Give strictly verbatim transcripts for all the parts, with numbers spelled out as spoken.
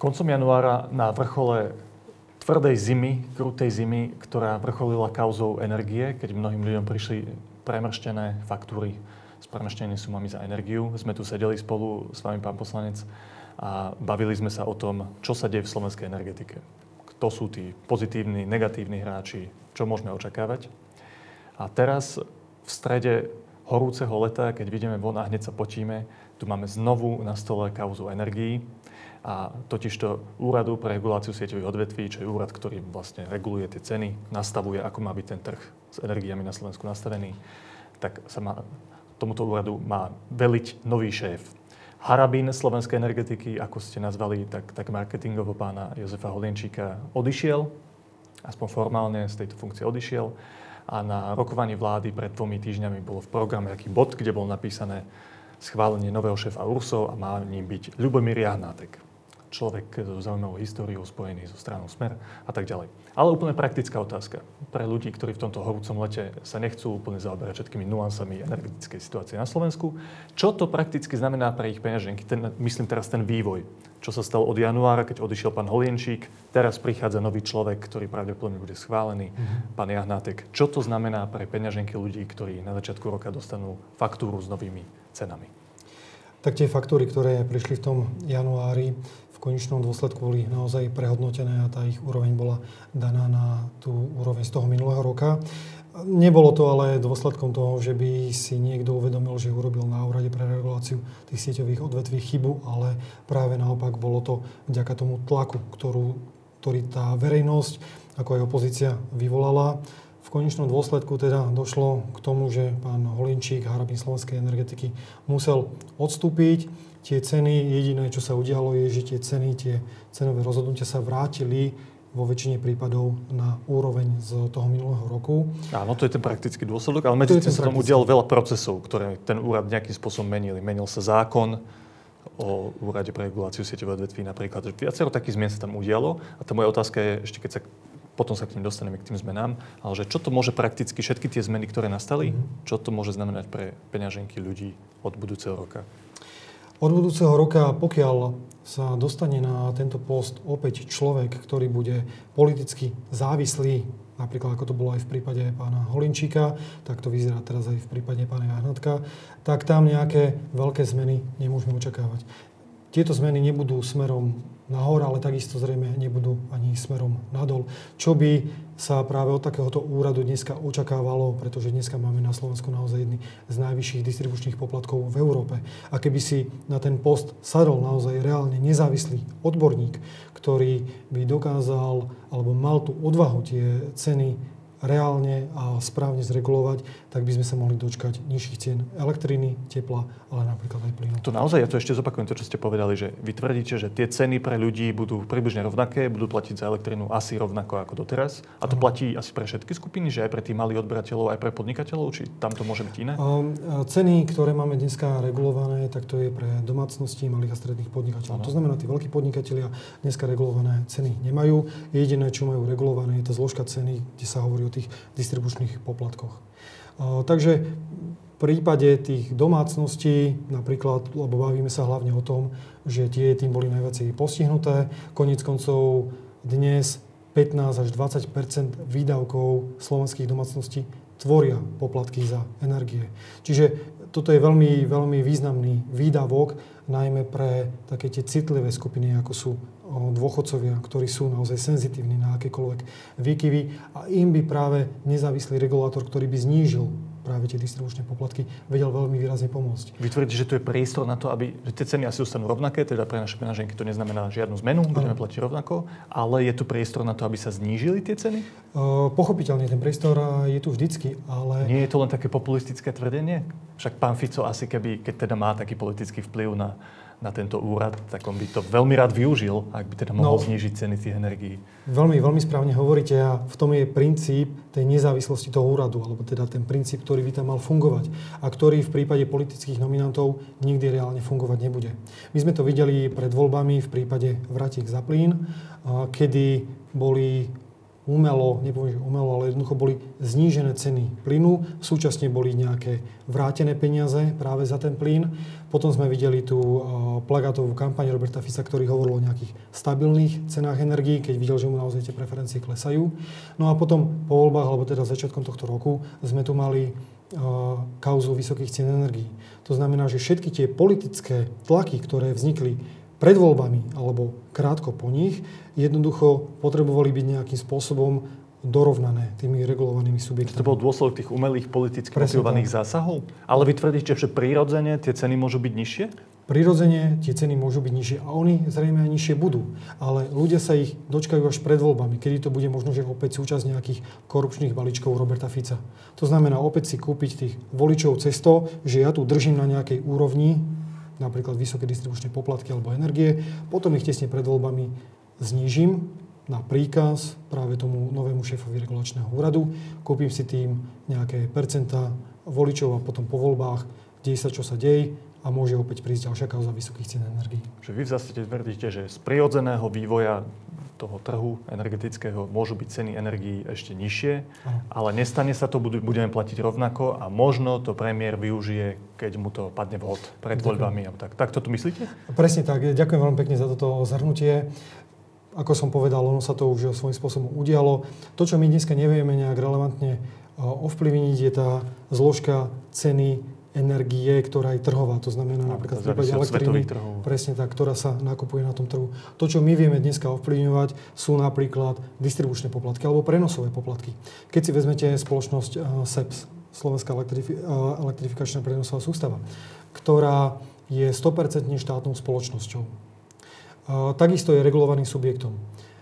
Koncom januára na vrchole tvrdej zimy, krutej zimy, ktorá vrcholila kauzou energie, keď mnohým ľuďom prišli premrštené faktúry s premrštenými sumami za energiu. Sme tu sedeli spolu s vami, pán poslanec, a bavili sme sa o tom, čo sa deje v slovenskej energetike. Kto sú tí pozitívni, negatívni hráči, čo môžeme očakávať. A teraz v strede horúceho leta, keď vidíme von a hneď sa potíme, tu máme znovu na stole kauzu energií. A totižto Úradu pre reguláciu sieťových odvetví, čo je úrad, ktorý vlastne reguluje tie ceny, nastavuje, ako má byť ten trh s energiami na Slovensku nastavený, tak sa má, tomuto úradu má veliť nový šéf. Harabín slovenskej energetiky, ako ste nazvali, tak, tak marketingovo pána Jozefa Holienčíka odišiel, aspoň formálne z tejto funkcie odišiel. A na rokovaní vlády pred dvomi týždňami bolo v programe taký bod, kde bolo napísané schválenie nového šéfa URSO a má ním byť Ľubomír Jahnátek. Človek so zaujímavou históriou spojený so stranou Smer a tak ďalej. Ale úplne praktická otázka pre ľudí, ktorí v tomto horúcom lete sa nechcú úplne zaoberať všetkými nuansami energetickej situácie na Slovensku. Čo to prakticky znamená pre ich peňaženky? Ten, myslím teraz ten vývoj. Čo sa stalo od januára, keď odišiel pán Holienčík. Teraz prichádza nový človek, ktorý pravdepodobne bude schválený, mm-hmm. pán Jahnátek. Čo to znamená pre peňaženky ľudí, ktorí na začiatku roka dostanú faktúru s novými cenami? Tak tie faktúry, ktoré prišli v tom januári, v konečnom dôsledku boli naozaj prehodnotené a tá ich úroveň bola daná na tú úroveň z toho minulého roka. Nebolo to ale dôsledkom toho, že by si niekto uvedomil, že urobil na Úrade pre reguláciu tých sieťových odvetví chybu, ale práve naopak bolo to vďaka tomu tlaku, ktorú, ktorý tá verejnosť, ako aj opozícia vyvolala. V konečnom dôsledku teda došlo k tomu, že pán Holienčík, harabín slovenskej energetiky, musel odstúpiť. Tie ceny, jediné, čo sa udialo, je, že tie ceny, tie cenové rozhodnutia sa vrátili vo väčšine prípadov na úroveň z toho minulého roku. Áno, to je ten praktický dôsledok, ale medzi tým sa tomu udialo veľa procesov, ktoré ten úrad nejakým spôsobom menili. Menil sa zákon o Úrade pre reguláciu sieťových odvetví napríklad. Viacero takých zmien sa tam udialo a tá moja otázka je, ešte keď sa potom sa k nim dostaneme, k tým zmenám, ale že čo to môže prakticky, všetky tie zmeny, ktoré nastali, mm-hmm. čo to môže znamenať pre peňaženky ľudí od budúceho roka? Od budúceho roka, pokiaľ sa dostane na tento post opäť človek, ktorý bude politicky závislý, napríklad ako to bolo aj v prípade pána Holienčíka, tak to vyzerá teraz aj v prípade pána Jahnátka, tak tam nejaké veľké zmeny nemôžeme očakávať. Tieto zmeny nebudú smerom nahor, ale takisto zrejme nebudú ani smerom nadol. Čo by sa práve od takéhoto úradu dneska očakávalo, pretože dneska máme na Slovensku naozaj jedny z najvyšších distribučných poplatkov v Európe. A keby si na ten post sadol naozaj reálne nezávislý odborník, ktorý by dokázal alebo mal tú odvahu tie ceny reálne a správne zregulovať, tak by sme sa mohli dočkať nižších cien elektriny, tepla, ale napríklad aj plynu. To naozaj, ja to ešte zopakujem, to, čo ste povedali, že vy tvrdíte, že tie ceny pre ľudí budú približne rovnaké, budú platiť za elektrinu asi rovnako ako doteraz. A to ano. Platí asi pre všetky skupiny, že aj pre tých malých odberateľov, aj pre podnikateľov, či tam to môže byť iné? Um, ceny, ktoré máme dneska regulované, tak to je pre domácnosti, malých a stredných podnikateľov. Ano. To znamená, tí veľkí podnikatelia dneska regulované ceny nemajú. Jediné, čo majú regulované, je tá zložka ceny, kde sa hovorí o tých distribučných poplatkoch. Uh, takže v prípade tých domácností, napríklad, lebo bavíme sa hlavne o tom, že tie tým boli najviac postihnuté, koniec koncov dnes pätnásť až dvadsať percent výdavkov slovenských domácností tvoria poplatky za energie. Čiže toto je veľmi, veľmi významný výdavok, najmä pre také tie citlivé skupiny, ako sú dôchodcovia, ktorí sú naozaj senzitívni na akékoľvek výkyvy a im by práve nezávislý regulátor, ktorý by znížil práve tie distribučné poplatky, vedel veľmi výrazne pomôcť. Vy tvrdíte, že tu je priestor na to, aby že tie ceny asi dostanú rovnaké, teda pre naše peňaženky to neznamená žiadnu zmenu, budeme platiť rovnako, ale je tu priestor na to, aby sa znížili tie ceny? Uh, pochopiteľne, ten priestor je tu vždycky, ale... Nie je to len také populistické tvrdenie? Však pán Fico asi keby, keď teda má taký politický vplyv na na tento úrad, tak on by to veľmi rád využil, ak by teda mohol no, znížiť ceny tých energií. Veľmi, veľmi správne hovoríte a v tom je princíp tej nezávislosti toho úradu, alebo teda ten princíp, ktorý by tam mal fungovať a ktorý v prípade politických nominantov nikdy reálne fungovať nebude. My sme to videli pred voľbami v prípade Vratiek za plyn, kedy boli umelo, nepoviem, že umelo, ale jednoducho boli znížené ceny plynu, súčasne boli nejaké vrátené peniaze práve za ten plyn. Potom sme videli tú uh, plagátovú kampaň Roberta Fica, ktorý hovoril o nejakých stabilných cenách energií, keď videl, že mu naozaj tie preferencie klesajú. No a potom po voľbách, alebo teda začiatkom tohto roku, sme tu mali uh, kauzu vysokých cien energií. To znamená, že všetky tie politické tlaky, ktoré vznikli pred voľbami alebo krátko po nich, jednoducho potrebovali byť nejakým spôsobom dorovnané tými regulovanými subjektami. To bol dôsledok tých umelých politicky motivovaných zásahov? Ale vy tvrdíte, že prirodzene tie ceny môžu byť nižšie? Prirodzene tie ceny môžu byť nižšie a oni zrejme aj nižšie budú. Ale ľudia sa ich dočkajú až pred voľbami, kedy to bude možno, že opäť súčasť nejakých korupčných balíčkov Roberta Fica. To znamená opäť si kúpiť tých voličov cez to, že ja tu držím na nejakej úrovni, napríklad vysoké distribučné poplatky alebo energie, potom ich tesne pred voľbami znížim na príkaz práve tomu novému šéfovi regulačného úradu, kúpim si tým nejaké percentá voličov a potom po voľbách deje sa, čo sa deje a môže opäť prísť ďalšia kauza vysokých cien energií. Že vy v zásade tvrdíte, že z prirodzeného vývoja toho trhu energetického môžu byť ceny energií ešte nižšie, ano. Ale nestane sa to, budeme platiť rovnako a možno to premiér využije, keď mu to padne vhod pred Ďakujem. voľbami. Tak, tak to tu myslíte? Presne tak. Ďakujem veľmi pekne za toto zhrnutie. Ako som povedal, ono sa to už svojím spôsobom udialo. To, čo my dneska nevieme nejak relevantne ovplyvniť, je tá zložka ceny energie, ktorá je trhová. To znamená no, napríklad v prípade elektriny, presne tak, ktorá sa nakupuje na tom trhu. To, čo my vieme dneska ovplyvňovať, sú napríklad distribučné poplatky alebo prenosové poplatky. Keď si vezmete spoločnosť uh, es e pé es, Slovenská elektrifi- uh, elektrifikačná prenosová sústava, ktorá je sto percent štátnou spoločnosťou. Uh, takisto je regulovaným subjektom.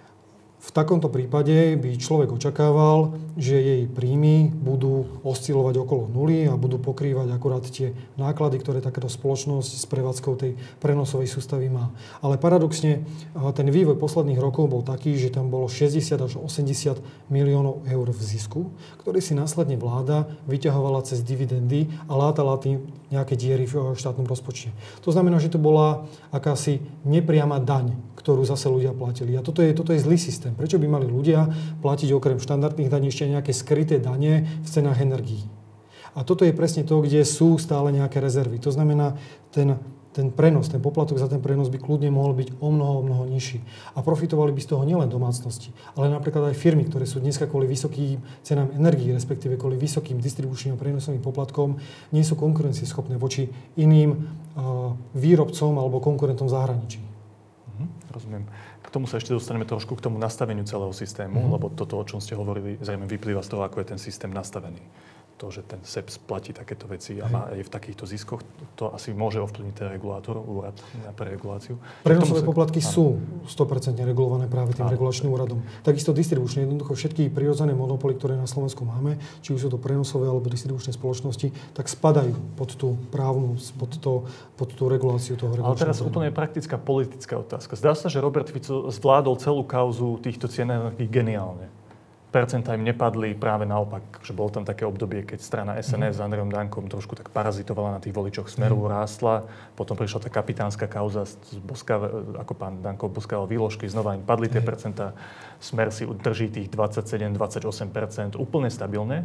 V takomto prípade by človek očakával, že jej príjmy budú oscilovať okolo nuly a budú pokrývať akurát tie náklady, ktoré takáto spoločnosť s prevádzkou tej prenosovej sústavy má. Ale paradoxne ten vývoj posledných rokov bol taký, že tam bolo šesťdesiat až osemdesiat miliónov eur v zisku, ktorý si následne vláda vyťahovala cez dividendy a látala tým nejaké diery v štátnom rozpočte. To znamená, že to bola akási nepriama daň, ktorú zase ľudia platili. A toto je, toto je zlý systém. Prečo by mali ľudia platiť okrem štandardných daní ešte nejaké skryté dane v cenách energií? A toto je presne to, kde sú stále nejaké rezervy. To znamená, ten, ten prenos, ten poplatok za ten prenos by kľudne mohol byť o mnoho, o mnoho nižší. A profitovali by z toho nielen domácnosti, ale napríklad aj firmy, ktoré sú dneska kvôli vysokým cenám energií, respektíve kvôli vysokým distribučným a prenosovým poplatkom, nie sú konkurencieschopné voči iným uh, výrobcom alebo konkurentom v zahraničí. Mhm, rozumiem. K tomu sa ešte dostaneme trošku k tomu nastaveniu celého systému, mm-hmm. lebo toto, o čom ste hovorili, zrejme vyplýva z toho, ako je ten systém nastavený. To, že ten es e pé es platí takéto veci a má aj v takýchto ziskoch, to asi môže ovplyvniť ten regulátor, úrad pre reguláciu. Prenosové poplatky áno. sú sto percent regulované práve tým áno. regulačným úradom. Takisto distribučné, jednoducho všetky prirodzené monopoly, ktoré na Slovensku máme, či už sú to prenosové alebo distribučné spoločnosti, tak spadajú pod tú právnu, pod, to, pod tú reguláciu toho regulačného. Ale teraz úradu. Úplne praktická politická otázka. Zdá sa, že Robert Fico zvládol celú kauzu týchto cien energií geniálne. Percentá im nepadli, práve naopak, že bolo tam také obdobie, keď strana es en es mm. s Andrejom Dankom trošku tak parazitovala na tých voličoch Smeru, mm. rástla. Potom prišla tá kapitánska kauza, Boska, ako pán Danko boskával výložky, znova im padli tie mm. percentá. Smer si drží tých dvadsaťsedem až dvadsaťosem percent, úplne stabilné.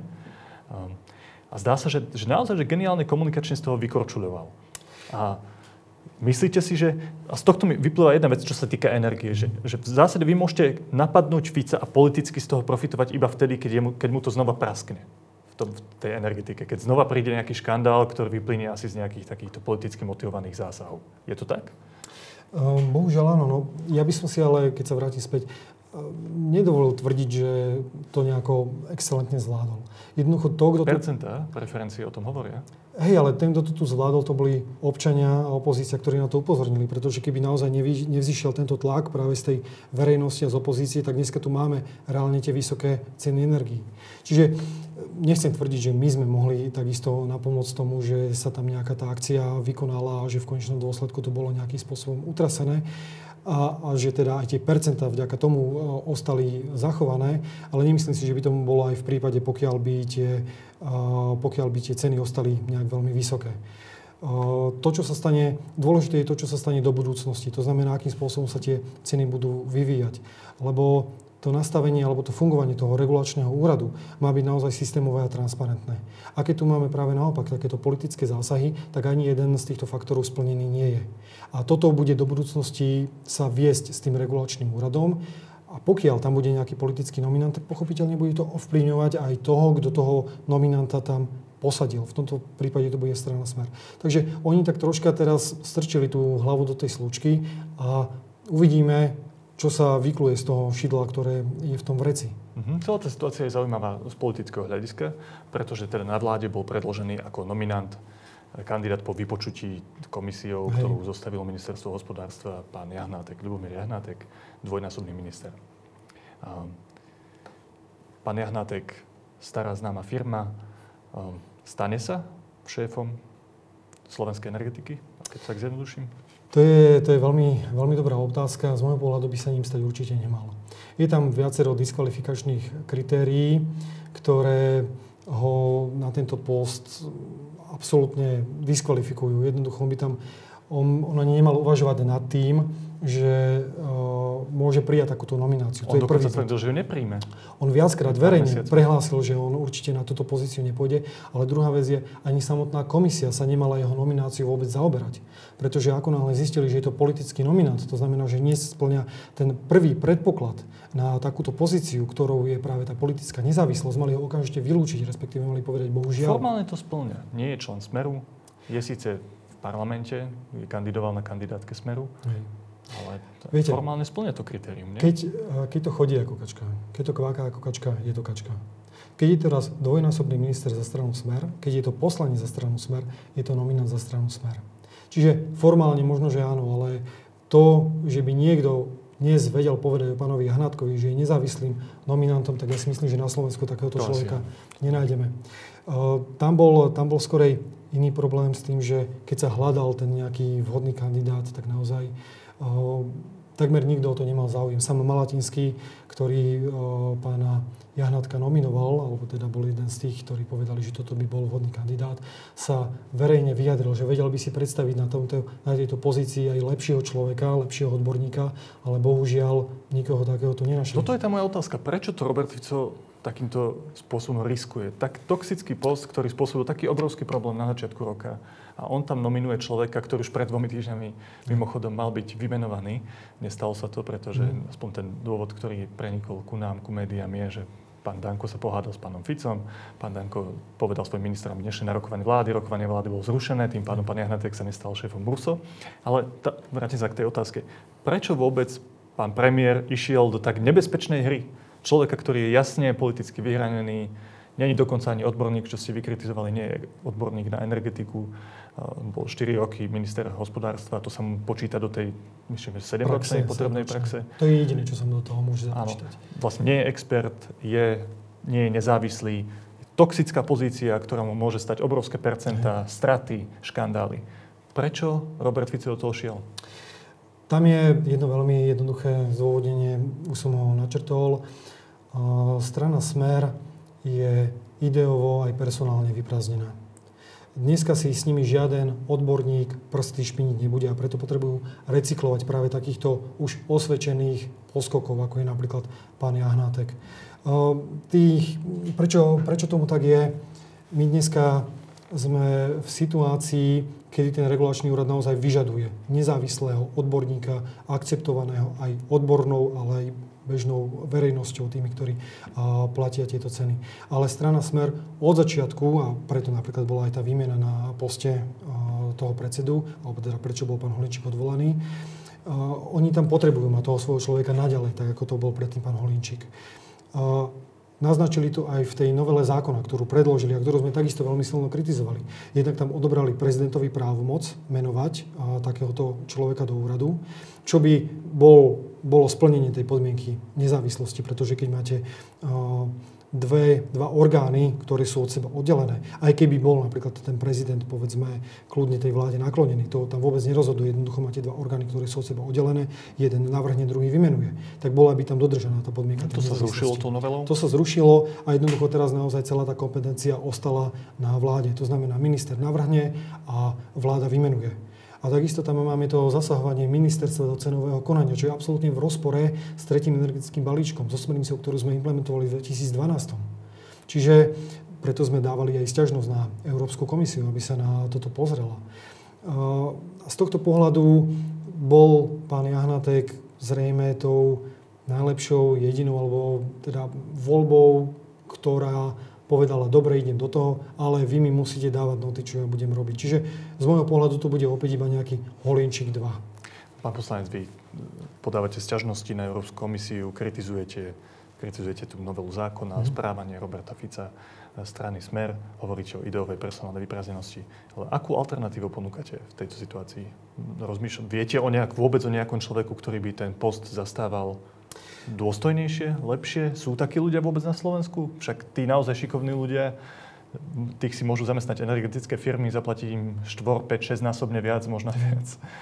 A zdá sa, že, že naozaj že geniálne komunikačne z toho vykorčuľoval. A myslíte si, že... A z tohto mi vyplýva jedna vec, čo sa týka energie, že, že v zásade vy môžete napadnúť Fica a politicky z toho profitovať iba vtedy, keď, je mu, keď mu to znova praskne v, tom, v tej energetike. Keď znova príde nejaký škandál, ktorý vyplynie asi z nejakých takýchto politicky motivovaných zásahov. Je to tak? Um, bohužiaľ áno. No, ja by som si ale, keď sa vrátim späť, nedovolil tvrdiť, že to nejako excelentne zvládol. Jednoducho to, kto... Percentá preferencie o tom hovoria. Hej, ale ten, kto to tu zvládol, to boli občania a opozícia, ktorí na to upozornili. Pretože keby naozaj nevy, nevzýšiel tento tlak práve z tej verejnosti a z opozície, tak dneska tu máme reálne tie vysoké ceny energií. Čiže nechcem tvrdiť, že my sme mohli takisto napomôcť tomu, že sa tam nejaká tá akcia vykonala a že v konečnom dôsledku to bolo nejakým spôsobom utrasené. A, a že teda aj tie percentá vďaka tomu uh, ostali zachované, ale nemyslím si, že by tomu bolo aj v prípade, pokiaľ by tie, uh, pokiaľ by tie ceny ostali nejak veľmi vysoké. Uh, to, čo sa stane, dôležité je to, čo sa stane do budúcnosti. To znamená, akým spôsobom sa tie ceny budú vyvíjať. Lebo to nastavenie alebo to fungovanie toho regulačného úradu má byť naozaj systémové a transparentné. A keď tu máme práve naopak takéto politické zásahy, tak ani jeden z týchto faktorov splnený nie je. A toto bude do budúcnosti sa viesť s tým regulačným úradom. A pokiaľ tam bude nejaký politický nominant, tak pochopiteľne bude to ovplyvňovať aj toho, kto toho nominanta tam posadil. V tomto prípade to bude strana Smer. Takže oni tak troška teraz strčili tú hlavu do tej slučky a uvidíme, čo sa vykluje z toho šidla, ktoré je v tom vreci. Mhm. Celá tá situácia je zaujímavá z politického hľadiska, pretože teda na vláde bol predložený ako nominant kandidát po vypočutí komisiou, Hej. ktorú zostavilo ministerstvo hospodárstva, pán Jahnátek, Ľubomír Jahnátek, dvojnásobný minister. Pán Jahnátek, stará známa firma, stane sa šéfom slovenskej energetiky, keď sa zjednoduším? To je, to je veľmi, veľmi dobrá otázka. Z môjho pohľadu by sa ním stať určite nemal. Je tam viacero diskvalifikačných kritérií, ktoré ho na tento post absolútne diskvalifikujú. Jednoducho by tam, on, on ani nemal uvažovať nad tým, že uh, môže prijať takúto nomináciu. On dokonca tvrdil, že ju nepríjme. On viackrát verejne prehlásil, že on určite na túto pozíciu nepôjde, ale druhá vec je, ani samotná komisia sa nemala jeho nomináciu vôbec zaoberať. Pretože ako náhle zistili, že je to politický nominant, to znamená, že nie spĺňa ten prvý predpoklad na takúto pozíciu, ktorou je práve tá politická nezávislosť, mali ho okamžite vylúčiť, respektíve mali povedať bohužiaľ. Formálne to spĺňa. Nie je člen Smeru, je síce v parlamente, je kandidoval na kandidátke Smeru. Hej. Ale to Viete, formálne spĺňa to kritérium, nie? Keď, keď to chodí ako kačka, keď to kváka ako kačka, je to kačka. Keď je teraz dvojnásobný minister za stranu Smer, keď je to poslanec za stranu Smer, je to nominant za stranu Smer. Čiže formálne možno, že áno, ale to, že by niekto dnes vedel povedať o pánovi Jahnátkovi, že je nezávislým nominantom, tak ja si myslím, že na Slovensku takéhoto to človeka nenájdeme. Uh, tam, bol, tam bol skorej iný problém s tým, že keď sa hľadal ten nejaký vhodný kandidát, tak naozaj Uh, takmer nikto o to nemal záujem. Sam Malatinský, ktorý uh, pána Jahnátka nominoval, alebo teda bol jeden z tých, ktorí povedali, že toto by bol vhodný kandidát, sa verejne vyjadril, že vedel by si predstaviť na, tomto, na tejto pozícii aj lepšieho človeka, lepšieho odborníka, ale bohužiaľ nikoho takého tu nenašiel. Toto je tá moja otázka. Prečo to Robert Fico takýmto spôsobom riskuje? Tak toxický post, ktorý spôsobil taký obrovský problém na začiatku roka, a on tam nominuje človeka, ktorý už pred dvomi týždňami mimochodom mal byť vymenovaný. Nestalo sa to, pretože mm. aspoň ten dôvod, ktorý prenikol ku nám, ku médiám, je, že pán Danko sa pohádal s pánom Ficom. Pán Danko povedal svojim ministrom, dnešné na rokovanie vlády. Rokovanie vlády bolo zrušené, tým pádom pán Jahnátek sa nestal šéfom Bruso. Ale tá, vrátim sa k tej otázke. Prečo vôbec pán premiér išiel do tak nebezpečnej hry? Človeka, ktorý je jasne politicky vyhranený, nie je dokonca ani odborník, čo ste vykritizovali, nie je odborník na energetiku. Bol štyri roky minister hospodárstva, to sa mu počíta do tej, myslím, sedemročnej potrebnej praxe. To je jediné, čo sa mu do toho môže započítať. Áno, vlastne nie je expert, je, nie je nezávislý. Toxická pozícia, ktorá mu môže stať obrovské percentá, straty, škandály. Prečo Robert Fico do toho šiel? Tam je jedno veľmi jednoduché zdôvodnenie, už som ho načrtol. Strana Smer je ideovo aj personálne vyprázdnená. Dneska si s nimi žiaden odborník prsty špiniť nebude a preto potrebujú recyklovať práve takýchto už osvedčených poskokov, ako je napríklad pán Jahnátek. Tých, prečo, prečo tomu tak je? My dneska sme v situácii, kedy ten regulačný úrad naozaj vyžaduje nezávislého odborníka, akceptovaného aj odbornou, ale aj bežnou verejnosťou, tými, ktorí a, platia tieto ceny. Ale strana Smer od začiatku, a preto napríklad bola aj tá výmena na poste a, toho predsedu, alebo teda prečo bol pán Holinčík odvolaný, a, oni tam potrebujú mať toho svojho človeka naďalej, tak ako to bol predtým pán Holinčík. A, Naznačili to aj v tej novele zákona, ktorú predložili a ktorú sme takisto veľmi silno kritizovali. Jednak tam odobrali prezidentovi právomoc menovať a, takéhoto človeka do úradu, čo by bol, bolo splnenie tej podmienky nezávislosti, pretože keď máte a, dve, dva orgány, ktoré sú od seba oddelené, aj keby bol napríklad ten prezident, povedzme, kľudne tej vláde naklonený, to tam vôbec nerozhoduje, jednoducho máte dva orgány, ktoré sú od seba oddelené, jeden navrhne, druhý vymenuje. Tak bola by tam dodržaná tá podmienka. To sa zrušilo tou novelou? To sa zrušilo a jednoducho teraz naozaj celá tá kompetencia ostala na vláde. To znamená, minister navrhne a vláda vymenuje. A takisto tam máme to zasahovanie ministerstva do cenového konania, čo je absolútne v rozpore s tretím energetickým balíčkom, so smernicou, ktorú sme implementovali v dvetisícdvanásť. Čiže preto sme dávali aj sťažnosť na Európsku komisiu, aby sa na toto pozrela. Z tohto pohľadu bol pán Jahnatek zrejme tou najlepšou, jedinou, alebo teda voľbou, ktorá povedala, dobre, idem do toho, ale vy mi musíte dávať noty, čo ja budem robiť. Čiže z môjho pohľadu to bude opäť iba nejaký Holinčík dva. Pán poslanec, vy podávate sťažnosti na Európsku komisiu, kritizujete, kritizujete tú novelu zákona, mm. správanie Roberta Fica, strany Smer, hovoríte o ideovej personálnej vyprázdnenosti. Ale akú alternatívu ponúkate v tejto situácii? Rozmýšľam, viete o nejak, vôbec o nejakom človeku, ktorý by ten post zastával dôstojnejšie, lepšie? Sú takí ľudia vôbec na Slovensku? Však tí naozaj šikovní ľudia, tých si môžu zamestnať energetické firmy, zaplatiť im štyri, päť, šesť násobne viac, možno viac.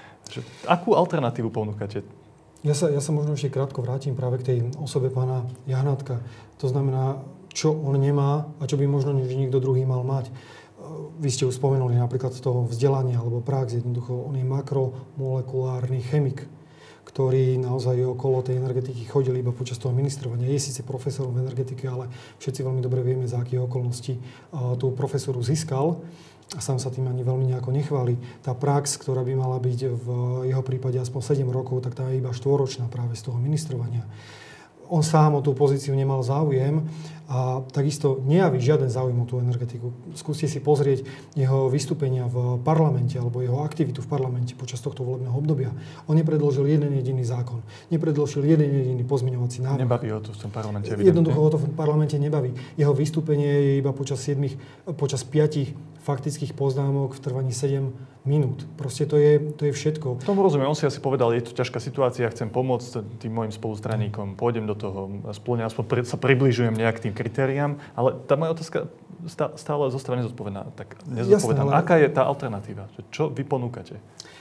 Akú alternatívu ponúkate? Ja sa, ja sa možno ešte krátko vrátim práve k tej osobe pána Jahnátka. To znamená, čo on nemá a čo by možno niekto druhý mal mať. Vy ste už spomenuli napríklad z toho vzdelania alebo prax. Jednoducho, on je makromolekulárny chemik, ktorý naozaj okolo tej energetiky chodil iba počas toho ministrovania. Je síce profesorom v energetike, ale všetci veľmi dobre vieme, za akých okolností tú profesoru získal a sám sa tým ani veľmi nejako nechváli. Tá prax, ktorá by mala byť v jeho prípade aspoň sedem rokov, tak tá je iba štvoročná práve z toho ministrovania. On sám o tú pozíciu nemal záujem a takisto nejaví žiaden záujem o tú energetiku. Skúste si pozrieť jeho vystúpenia v parlamente alebo jeho aktivitu v parlamente počas tohto volebného obdobia. On nepredložil jeden jediný zákon. Nepredložil jeden jediný pozmeňovací návrh. Nebaví ho to v tom parlamente evidentne. Jednoducho ho to v parlamente nebaví. Jeho vystúpenie je iba počas siedmich, počas piatich faktických poznámok v trvaní sedem minút. Proste to je, to je všetko. Tomu rozumiem. On si asi povedal, je to ťažká situácia, chcem pomôcť tým mojim spolustraníkom, pôjdem do toho, aspoň, aspoň sa približujem nejak tým kritériám, ale tá moja otázka stále zostáva nezodpovedaná. Tak nezodpovedám. Ale... Aká je tá alternatíva? Čo vy ponúkate?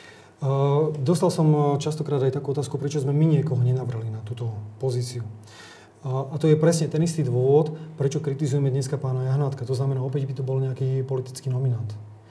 Uh, dostal som častokrát aj takú otázku, prečo sme my niekoho nenavrhli na túto pozíciu. A to je presne ten istý dôvod, prečo kritizujeme dneska pána Jahnátka. To znamená, opäť by to bol nejaký politický nominant.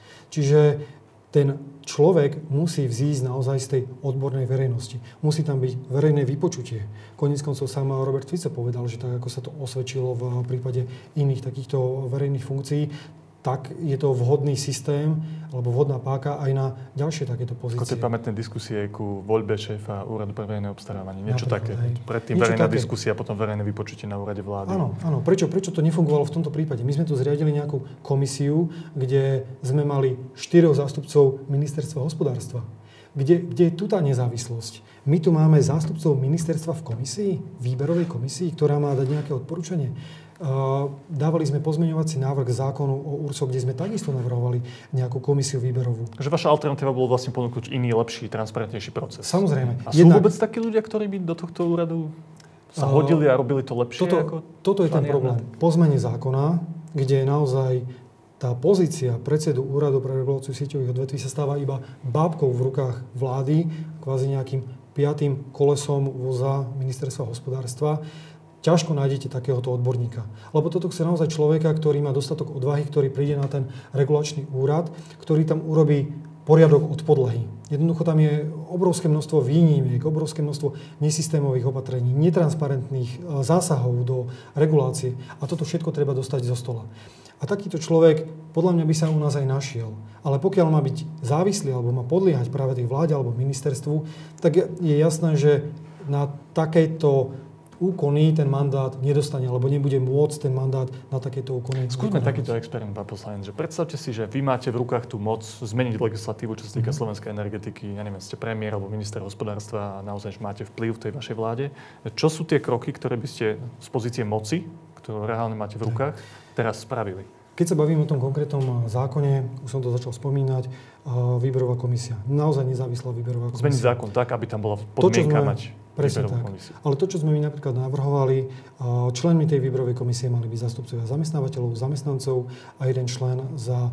Čiže ten človek musí vzísť naozaj z tej odbornej verejnosti. Musí tam byť verejné vypočutie. Koniec koncov sám Robert Fico povedal, že tak ako sa to osvedčilo v prípade iných takýchto verejných funkcií, tak je to vhodný systém alebo vhodná páka aj na ďalšie takéto pozície. Ako tie pamätné diskusie ku voľbe šéfa Úradu pre verejné obstarávanie. Niečo Napríklad, také. Hej. Predtým Niečo verejná také. diskusia, potom verejné vypočutie na úrade vlády. Áno, áno. Prečo, prečo to nefungovalo v tomto prípade? My sme tu zriadili nejakú komisiu, kde sme mali štyroch zástupcov ministerstva hospodárstva. Kde, kde je tu tá nezávislosť? My tu máme zástupcov ministerstva v komisii, výberovej komisii, ktorá má dať nejaké odporúčanie. Uh, dávali sme pozmeňovací návrh k zákonu o URSO, kde sme takisto navrhovali nejakú komisiu výberovú. Že vaša alternatíva bolo vlastne ponúknuť iný, lepší, transparentnejší proces. Samozrejme. A sú Jednak... vôbec takí ľudia, ktorí by do tohto úradu sa hodili a robili to lepšie? Toto, ako toto je ten problém. Po zmene zákona, kde je naozaj tá pozícia predsedu Úradu pre reguláciu sieťových odvetví sa stáva iba bábkou v rukách vlády, kvázi nejakým piatým kolesom voza ministerstva hospodárstva. Ťažko nájdete takéhoto odborníka. Lebo toto chce naozaj človeka, ktorý má dostatok odvahy, ktorý príde na ten regulačný úrad, ktorý tam urobí poriadok od podlahy. Jednoducho tam je obrovské množstvo výnimiek, obrovské množstvo nesystémových opatrení, netransparentných zásahov do regulácie. A toto všetko treba dostať zo stola. A takýto človek, podľa mňa by sa u nás aj našiel. Ale pokiaľ má byť závislý, alebo má podliehať práve tej vláde alebo ministerstvu, tak je jasné, že na takejto úkony ten mandát nedostane, alebo nebude môcť ten mandát na takéto úkony. Skúsme takýto experiment, pán poslanec, že predstavte si, že vy máte v rukách tú moc zmeniť legislatívu, čo sa týka mm-hmm. slovenskej energetiky. Ja neviem, ste premiér alebo minister hospodárstva a naozaj máte vplyv v tej vašej vláde. Čo sú tie kroky, ktoré by ste z pozície moci, ktorú reálne máte v rukách, teraz spravili? Keď sa bavím o tom konkrétnom zákone, už som to začal spomínať, výberová komisia. Naozaj nezávislá výberová komisia. Zmeniť zákon tak, aby tam bola podmienka mať presne tak. komisiu. Ale to, čo sme my napríklad navrhovali, členmi tej výberovej komisie mali byť zástupcovia zamestnávateľov, zamestnancov a jeden člen za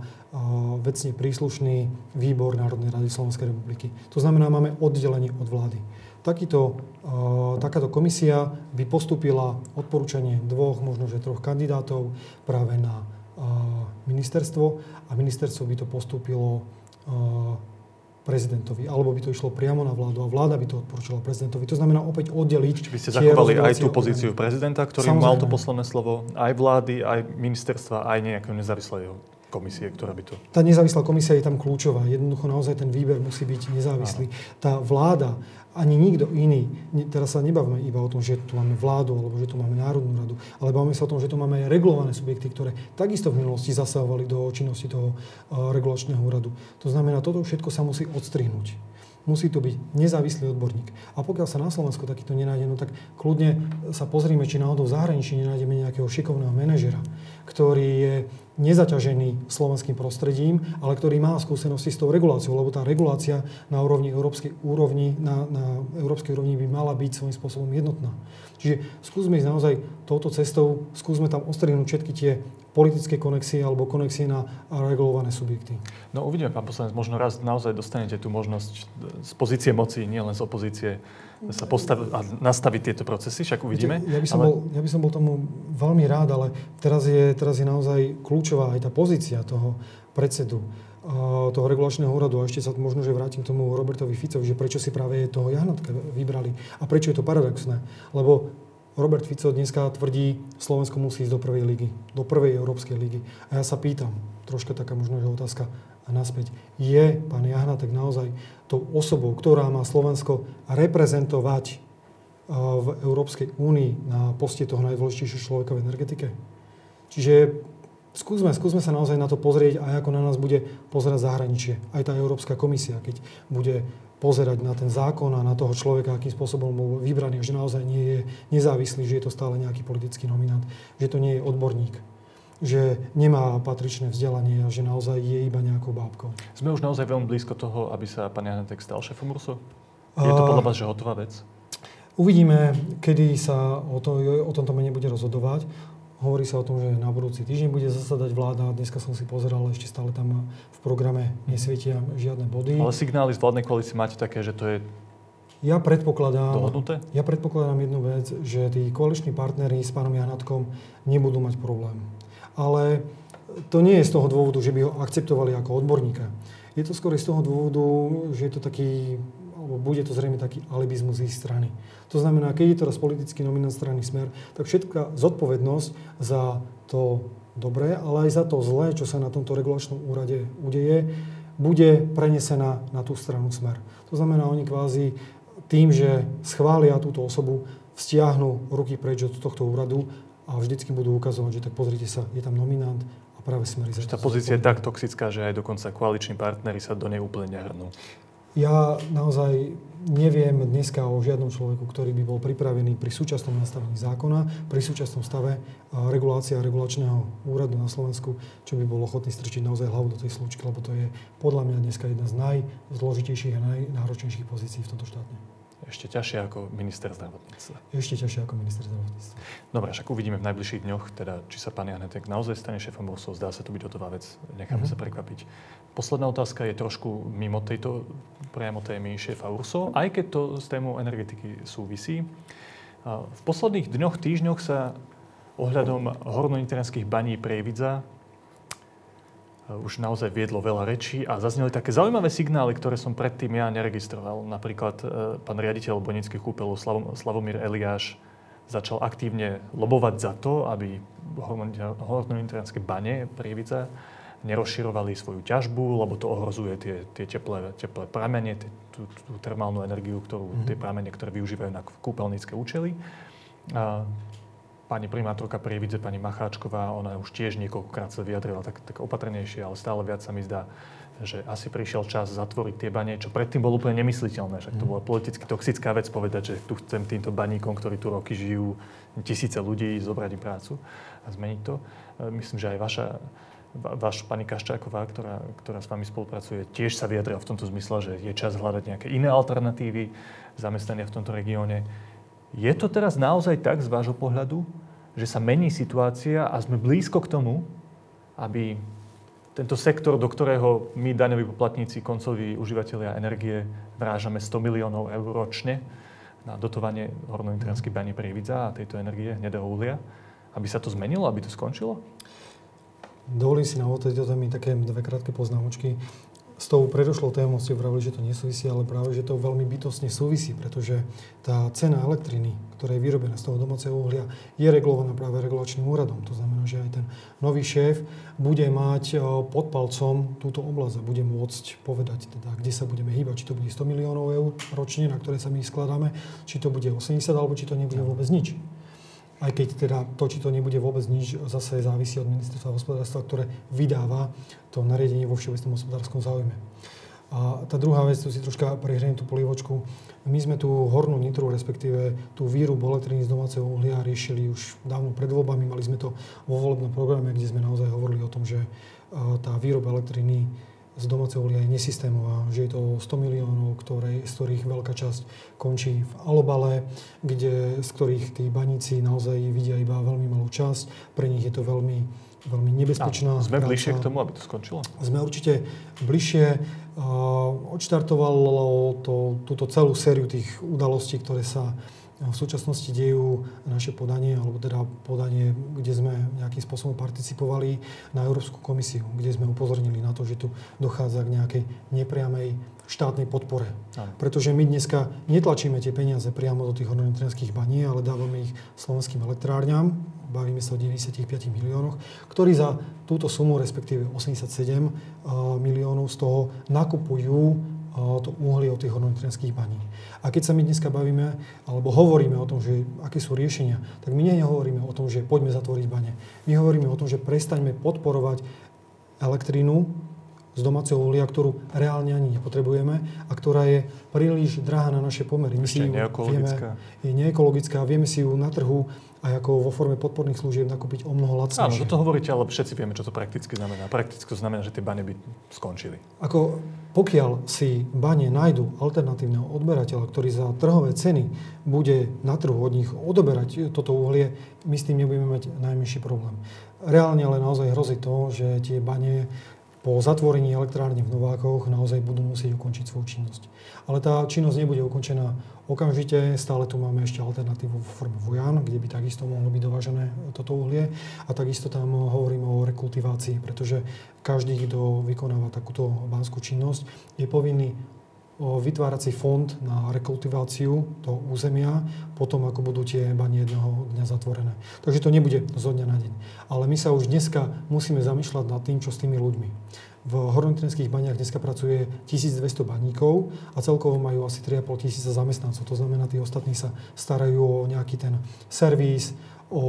vecne príslušný výbor Národnej rady Slovenskej republiky. To znamená, máme oddelenie od vlády. Takýto, takáto komisia by postúpila odporúčanie dvoch, možno že troch kandidátov práve na ministerstvo a ministerstvo by to postúpilo prezidentovi, alebo by to išlo priamo na vládu a vláda by to odporúčala prezidentovi. To znamená opäť oddeliť... Či by ste zachovali aj tú pozíciu prezidenta, ktorý Samozrejme. mal to posledné slovo, aj vlády, aj ministerstva, aj nejakého nezávislého komisie, ktorá by to... Tá nezávislá komisia je tam kľúčová. Jednoducho naozaj ten výber musí byť nezávislý. Áno. Tá vláda, ani nikto iný, teraz sa nebavíme iba o tom, že tu máme vládu, alebo že tu máme Národnú radu, ale bavíme sa o tom, že tu máme aj regulované subjekty, ktoré takisto v minulosti zasahovali do činnosti toho uh, regulačného úradu. To znamená, toto všetko sa musí odstrihnúť. Musí to byť nezávislý odborník. A pokiaľ sa na Slovensku takýto nenájde, no tak kľudne sa pozrime, či náhodou v zahraničí nenájdeme nejakého šikovného manažera, ktorý je nezaťažený slovenským prostredím, ale ktorý má skúsenosti s tou reguláciou, lebo tá regulácia na úrovni európskej úrovni, na, na európskej úrovni by mala byť svojím spôsobom jednotná. Čiže skúsme ísť naozaj touto cestou, skúsme tam ostrihnúť všetky tie politické konexie alebo konexie na regulované subjekty. No uvidíme, pán poslanec, možno raz naozaj dostanete tú možnosť z pozície moci, nielen z opozície, sa postaviť a nastaviť tieto procesy, však uvidíme. Ja by som, ale... bol, ja by som bol tomu veľmi rád, ale teraz je, teraz je naozaj kľúčová aj tá pozícia toho predsedu toho regulačného úradu. A ešte sa možno, že vrátim k tomu Robertovi Ficovi, že prečo si práve toho Jahnatka vybrali a prečo je to paradoxné. Lebo Robert Fico dneska tvrdí, Slovensko musí ísť do prvej ligy, do prvej európskej ligy. A ja sa pýtam, troška taká možno, že otázka naspäť, je pán Jahnatek naozaj tou osobou, ktorá má Slovensko reprezentovať v Európskej únii na poste toho najdôležitejšieho človeka v energetike? Čiže skúsme, skúsme sa naozaj na to pozrieť, aj ako na nás bude pozerať zahraničie. Aj tá Európska komisia, keď bude pozerať na ten zákon a na toho človeka, akým spôsobom bol vybraný, že naozaj nie je nezávislý, že je to stále nejaký politický nominant, že to nie je odborník, že nemá patričné vzdelanie a že naozaj je iba nejakou bábkou. Sme už naozaj veľmi blízko toho, aby sa pán Jahnatek stal šéfom URSO? Je to podľa vás, že hotová vec? Uvidíme, kedy sa o, to, o tomto mene bude rozhodovať. Hovorí sa o tom, že na budúci týždeň bude zasadať vláda. Dneska som si pozeral, ešte stále tam v programe nesvietia žiadne body. Ale signály z vládnej koalície máte také, že to je ja predpokladám, dohodnuté? Ja predpokladám jednu vec, že tí koaliční partneri s pánom Jahnatkom nebudú mať problém. Ale to nie je z toho dôvodu, že by ho akceptovali ako odborníka. Je to skôr z toho dôvodu, že je to taký, alebo bude to zrejme taký alibizmus z ich strany. To znamená, keď je teraz politický nominant strany Smer, tak všetká zodpovednosť za to dobré, ale aj za to zlé, čo sa na tomto regulačnom úrade udeje, bude prenesená na tú stranu Smer. To znamená, oni kvázi tým, že schvália túto osobu, vztiahnu ruky preč od tohto úradu a vždycky budú ukazovať, že tak pozrite sa, je tam nominant a práve Smer. Tá pozícia je tak toxická, že aj dokonca koaliční partneri sa do nej úplne nehrnú. Ja naozaj neviem dneska o žiadnom človeku, ktorý by bol pripravený pri súčasnom nastavení zákona, pri súčasnom stave regulácia regulačného úradu na Slovensku, čo by bol ochotný strčiť naozaj hlavu do tej slúčky, lebo to je podľa mňa dneska jedna z najzložitejších a najnáročnejších pozícií v tomto štáte. Ešte ťažšie ako minister zdravotníctva. Ešte ťažšie ako minister zdravotníctva. Dobre, však uvidíme v najbližších dňoch, teda, či sa pán Jahnatek naozaj stane šéfom URSO. Zdá sa to byť hotová vec. Necháme mm-hmm. sa prekvapiť. Posledná otázka je trošku mimo tejto priamo témy šéfa URSO, aj keď to s témou energetiky súvisí. V posledných dňoch, týždňoch sa ohľadom hornonitranských baní Prievidza už naozaj viedlo veľa rečí a zazneli také zaujímavé signály, ktoré som predtým ja neregistroval. Napríklad e, pán riaditeľ Bonických kúpeľov Slav, Slavomír Eliáš začal aktívne lobovať za to, aby hornonitranské bane Prievidza nerozširovali svoju ťažbu, lebo to ohrozuje tie, tie teplé, teplé pramene, tie, tú, tú termálnu energiu, ktorú, mm-hmm. tie pramene, ktoré využívajú na kúpeľnícke účely. A pani primátorka Prievidze, pani Macháčková, ona už tiež niekoľkokrát sa vyjadrila tak, tak opatrnejšie, ale stále viac sa mi zdá, že asi prišiel čas zatvoriť tie bane, čo predtým bolo úplne nemysliteľné. Však to bola politicky toxická vec povedať, že tu chcem týmto baníkom, ktorí tu roky žijú, tisíce ľudí, zobrať im prácu a zmeniť to. Myslím, že aj vaša, váš pani Kaščáková, ktorá, ktorá s vami spolupracuje, tiež sa vyjadrila v tomto zmysle, že je čas hľadať nejaké iné alternatívy zamestnania v tomto regióne. Je to teraz naozaj tak z vášho pohľadu, že sa mení situácia a sme blízko k tomu, aby tento sektor, do ktorého my, daňoví poplatníci, koncoví užívateľia energie, vrážame sto miliónov eur ročne na dotovanie hornonitranských baní Prievidza a tejto energie, hnedého uhlia, aby sa to zmenilo, aby to skončilo? Dovolím si na tejto témy také dve krátke poznámočky. s tou predošlou témou ste vravili, že to nesúvisí, ale práve, že to veľmi bytostne súvisí, pretože tá cena elektriny, ktorá je vyrobená z toho domáceho uhlia, je regulovaná práve regulačným úradom. To znamená, že aj ten nový šéf bude mať pod palcom túto oblasť a bude môcť povedať, teda, kde sa budeme hýbať, či to bude sto miliónov eur ročne, na ktoré sa my skladáme, či to bude osemdesiat, alebo či to nebude vôbec nič. Aj keď teda to, či to nebude vôbec nič, zase závisí od ministerstva hospodárstva, ktoré vydáva to nariadenie vo všeobecnom hospodárskom záujme. A tá druhá vec, tu si troška prehrejem tú polievočku. My sme tú hornú nitru, respektíve tú výrobu elektriny z domáceho uhlia riešili už dávno pred voľbami. Mali sme to vo volebnom programe, kde sme naozaj hovorili o tom, že tá výroba elektriny z domáceho uhlia je nesystémová, že je to sto miliónov, ktoré, z ktorých veľká časť končí v alobale, kde, z ktorých tí baníci naozaj vidia iba veľmi malú časť. Pre nich je to veľmi, veľmi nebezpečná. A sme práca. bližšie k tomu, aby to skončilo? Sme určite bližšie. Uh, odštartovalo to, túto celú sériu tých udalostí, ktoré sa v súčasnosti dejú, naše podanie, alebo teda podanie, kde sme nejakým spôsobom participovali na Európsku komisiu, kde sme upozornili na to, že tu dochádza k nejakej nepriamej štátnej podpore. Aj. Pretože my dneska netlačíme tie peniaze priamo do tých hornoelektrárskych baní, ale dávame ich slovenským elektrárňam. Bavíme sa o deväťdesiatpäť miliónoch, ktorí za túto sumu, respektíve osemdesiatsedem miliónov z toho nakupujú to uhlie od tých hornoelektrárskych baní. A keď sa my dneska bavíme, alebo hovoríme o tom, že aké sú riešenia, tak my nehovoríme o tom, že poďme zatvoriť bane. My hovoríme o tom, že prestaňme podporovať elektrínu z domáceho uhlia, ktorú reálne ani nepotrebujeme a ktorá je príliš drahá na naše pomery. My si ju neekologická. Vieme, je neekologická, vieme si ju na trhu aj ako vo forme podporných služieb nakúpiť o mnoho lacnejšie. Áno, to hovoríte, ale všetci vieme, čo to prakticky znamená. Prakticky to znamená, že tie bane by skončili. Ako pokiaľ si bane nájdu alternatívneho odberateľa, ktorý za trhové ceny bude na trhu od nich odoberať toto uhlie, my s tým nebudeme mať najmenší problém. Reálne ale naozaj hrozí to, že tie bane po zatvorení elektrárne v Novákoch naozaj budú musieť ukončiť svoju činnosť. Ale tá činnosť nebude ukončená okamžite. Stále tu máme ešte alternatívu v forme Vojan, kde by takisto mohlo byť dovážené toto uhlie. A takisto tam hovoríme o rekultivácii, pretože každý, kto vykonáva takúto banskú činnosť, je povinný vytvárať si fond na rekultiváciu toho územia potom, ako budú tie bane jedného dňa zatvorené. Takže to nebude zo dňa na deň. Ale my sa už dneska musíme zamýšľať nad tým, čo s tými ľuďmi. V hornoelektrárskych baniach dneska pracuje tisícdvesto baníkov a celkovo majú asi tri a pol tisíca zamestnancov. To znamená, tí ostatní sa starajú o nejaký ten servis, o, o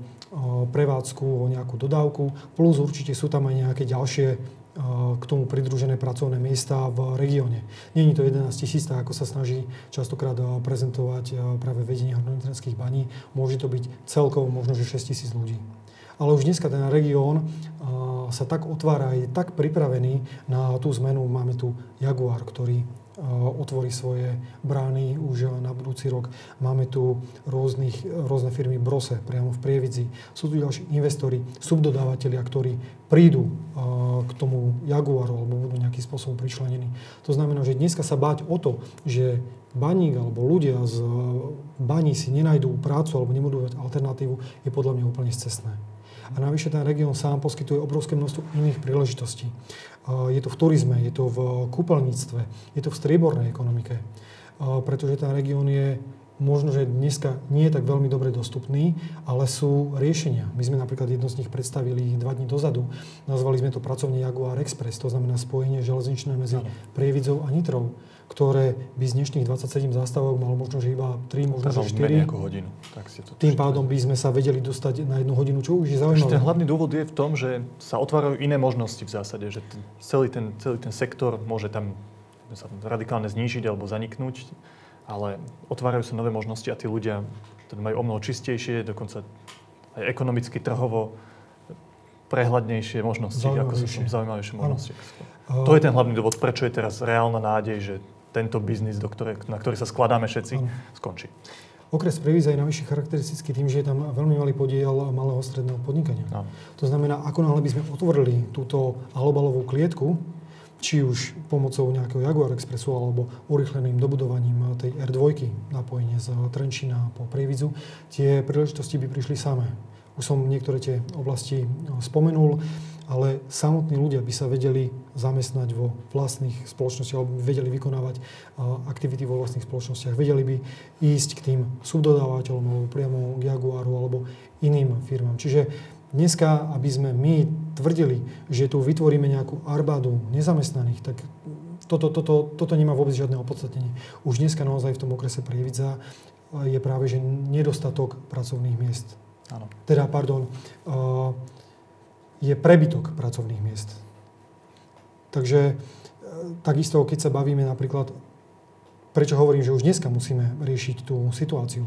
prevádzku, o nejakú dodávku. Plus určite sú tam aj nejaké ďalšie k tomu pridružené pracovné miesta v regióne. Nie je to jedenásť tisíc, ako sa snaží častokrát prezentovať práve vedenie hornoelektrárskych baní. Môže to byť celkovo možno, že šesť tisíc ľudí. Ale už dneska ten región sa tak otvára, je tak pripravený na tú zmenu. Máme tu Jaguar, ktorý otvorí svoje brány už na budúci rok. Máme tu rôznych, rôzne firmy Brose priamo v Prievidzi. Sú tu ďalší investori, subdodávateľia, ktorí prídu k tomu Jaguaru alebo budú nejakým spôsobom pričlenení. To znamená, že dneska sa báť o to, že baník alebo ľudia z baní si nenajdú prácu alebo nebudú mať alternatívu, je podľa mňa úplne scestné. A navyše ten región sám poskytuje obrovské množstvo iných príležitostí. Je to v turizme, je to v kúpeľníctve, je to v striebornej ekonomike. Pretože ten región je možno, že dneska nie je tak veľmi dobre dostupný, ale sú riešenia. My sme napríklad jedno z nich predstavili dva dní dozadu. Nazvali sme to pracovne Jaguar Express, to znamená spojenie železničné medzi Prievidzou a Nitrou, ktoré by z dnešných dvadsaťsedem zástavok malo možno, že iba tri, možno, že štyri. Menej ako hodinu. Tak si to Tým pádom by sme sa vedeli dostať na jednu hodinu, čo už je zaujímavé. Ten hlavný dôvod je v tom, že sa otvárajú iné možnosti v zásade, že ten, celý, ten, celý ten sektor môže tam sa radikálne znížiť alebo zaniknúť, ale otvárajú sa nové možnosti a tí ľudia teda majú omnoho čistejšie, dokonca aj ekonomicky, trhovo prehľadnejšie možnosti, ako sú zaujímavejšie možnosti. Ano. To je ten hlavný dôvod, prečo je teraz reálna nádej, že tento biznis, do ktoré, na ktorý sa skladáme všetci, ano. Skončí. Okres Prievidza je navyše charakteristický tým, že je tam veľmi malý podiel malého stredného podnikania. Ano. To znamená, ako náhle by sme otvorili túto alobalovú klietku, či už pomocou nejakého Jaguar Expressu alebo urýchleným dobudovaním tej er dva napojenie z Trenčína po Prievidzu, tie príležitosti by prišli samé. Už som niektoré tie oblasti spomenul. ale samotní ľudia by sa vedeli zamestnať vo vlastných spoločnostiach, alebo by vedeli vykonávať aktivity vo vlastných spoločnostiach. Vedeli by ísť k tým subdodávateľom, alebo priamo k Jaguaru, alebo iným firmám. Čiže dneska, aby sme my tvrdili, že tu vytvoríme nejakú arbádu nezamestnaných, tak toto, toto, toto nemá vôbec žiadne opodstatnenie. Už dneska naozaj v tom okrese Prievidza je práve že nedostatok pracovných miest. Áno. Teda, pardon, je prebytok pracovných miest. Takže takisto, keď sa bavíme napríklad, prečo hovorím, že už dneska musíme riešiť tú situáciu.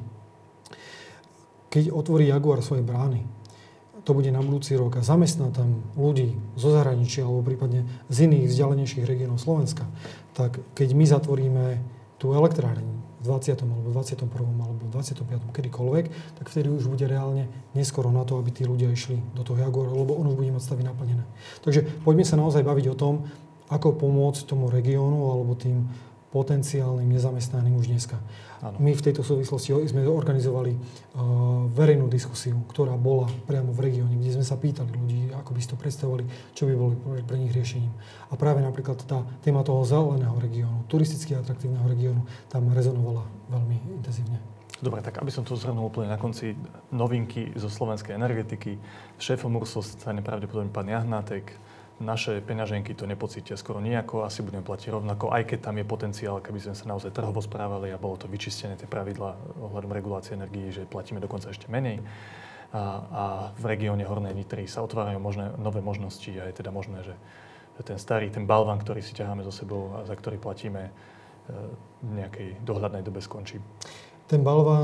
Keď otvorí Jaguar svoje brány, to bude na budúci rok a zamestná tam ľudí zo zahraničia alebo prípadne z iných vzdialenejších regiónov Slovenska, tak keď my zatvoríme tú elektráreň v dvadsiatom alebo dvadsiatom prvom alebo dvadsiatom piatom kedykoľvek, tak vtedy už bude reálne neskoro na to, aby tí ľudia išli do toho Jaguaru, lebo on už bude mať stavy naplnené. Takže poďme sa naozaj baviť o tom, ako pomôcť tomu regiónu alebo tým potenciálnym nezamestnaným už dneska. Ano. My v tejto súvislosti sme organizovali uh, verejnú diskusiu, ktorá bola priamo v regióne, kde sme sa pýtali ľudí, ako by si to predstavovali, čo by boli pre nich riešením. A práve napríklad tá téma toho zeleného regiónu, turisticky atraktívneho regiónu, tam rezonovala veľmi intenzívne. Dobre, tak aby som to zhrnul úplne na konci, novinky zo slovenskej energetiky. Šéfom Ursul stane pravdepodobne pán Jahnátek. Naše peňaženky to nepocítia skoro nejako, asi budeme platiť rovnako, aj keď tam je potenciál, keby sme sa naozaj trhovo správali a bolo to vyčistené tie pravidlá ohľadom regulácie energií, že platíme dokonca ešte menej. A, a v regióne Hornej Nitry sa otvárajú možné, nové možnosti a je teda možné, že ten starý, ten balván, ktorý si ťaháme so sebou a za ktorý platíme, v nejakej dohľadnej dobe skončí. Ten balván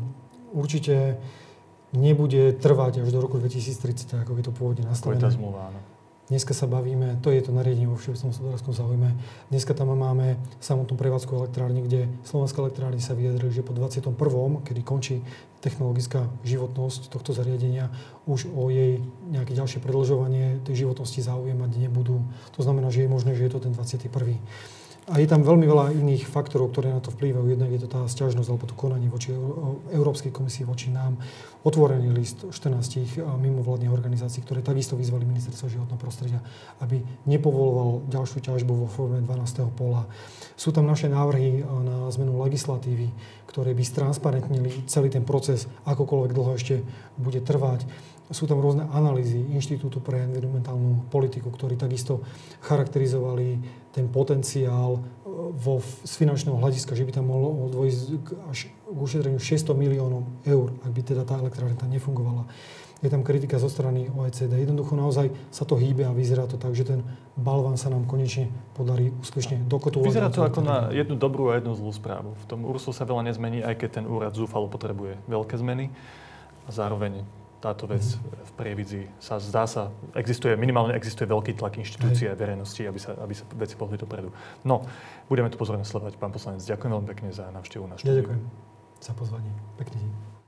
určite nebude trvať až do roku dvetisíctridsať, ako je to pôvodne nastavené. Ako je tá zmluva, áno. Dneska sa bavíme, to je to nariadenie vo všeobecnom hospodárskom záujme. Dneska tam máme samotnú prevádzku elektrárne, kde Slovenská elektrárne sa vyjadrili, že po dvadsiatom prvom, kedy končí technologická životnosť tohto zariadenia, už o jej nejaké ďalšie predĺžovanie tej životnosti záujem mať nebudú. To znamená, že je možné, že je to ten dvadsiaty prvý A je tam veľmi veľa iných faktorov, ktoré na to vplývajú. Jednak je to tá sťažnosť alebo to konanie voči Európskej komisii, voči nám. Otvorený list štrnástich mimovládnych organizácií, ktoré takisto vyzvali Ministerstvo životného prostredia, aby nepovoloval ďalšiu ťažbu vo forme dvanásteho pola. Sú tam naše návrhy na zmenu legislatívy, ktoré by stransparentnili celý ten proces, akokoľvek dlho ešte bude trvať. Sú tam rôzne analýzy Inštitútu pre environmentálnu politiku, ktorí takisto charakterizovali ten potenciál vo, z finančného hľadiska, že by tam mohlo dôjsť až k ušetreniu šesťsto miliónov eur, ak by teda tá elektrárne tam nefungovala. Je tam kritika zo strany ó é cé dé. Jednoducho naozaj sa to hýbe a vyzerá to tak, že ten balván sa nám konečne podarí úspešne dokotovať. Vyzerá to ako na jednu dobrú a jednu zlú správu. V tom Ursul sa veľa nezmení, aj keď ten úrad zúfalo potrebuje veľké zmeny. A zároveň táto vec v Prievidzi sa zdá sa, existuje, minimálne existuje veľký tlak inštitúcií a verejnosti, aby sa, aby sa veci pohli dopredu. No, budeme to pozorne sledovať, pán poslanec. Ďakujem veľmi pekne za návštevu na štúdiu. Ďakujem za pozvanie. Pekný deň.